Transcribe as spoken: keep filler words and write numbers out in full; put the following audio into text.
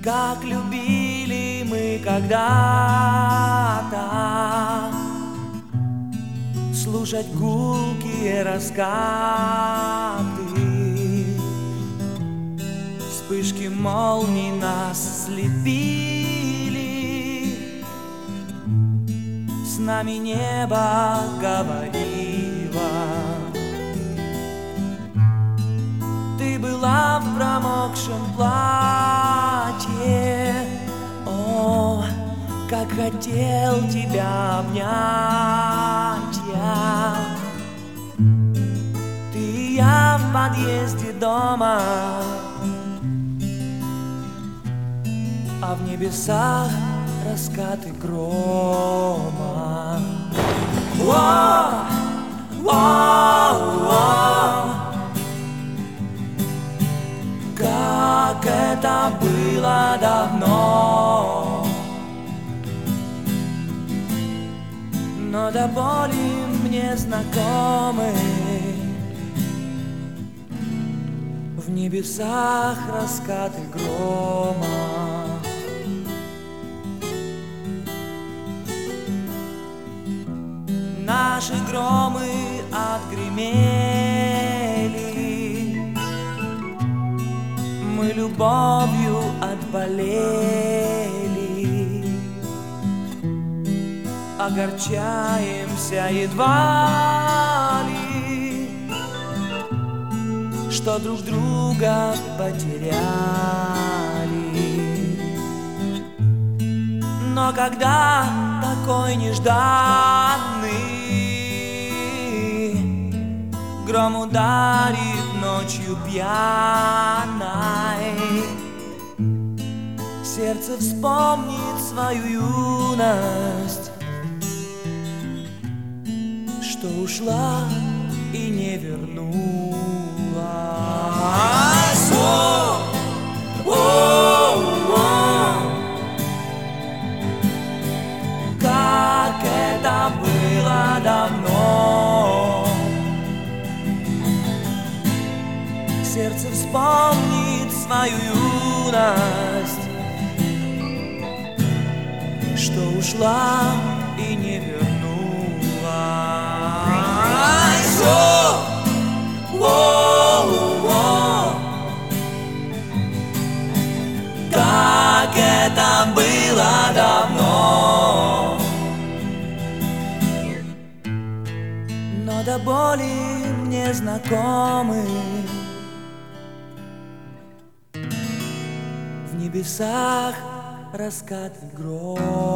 как любили мы когда-то, слушать гулкие раскаты, вспышки молний нас слепили, с нами небо говорило. Ты была в промокшем платье, о, как хотел тебя обнять я. Ты и я в подъезде дома, а в небесах раскаты грома. Воу, воу, воу. Как это было давно, но до боли мне знакомы. В небесах раскаты грома. Наши громы отгремели, мы любовью отболели, огорчаемся едва ли, что друг друга потеряли. Но когда такой нежданный гром ударит ночью пьяной, сердце вспомнит свою юность, что ушла и не вернулась. О, о, о. Как это было давно, сердце вспомнит свою юность, что ушла и не вернулась. О, о, о. Как это было давно, но до боли мне знакомы. В небесах раскаты грома.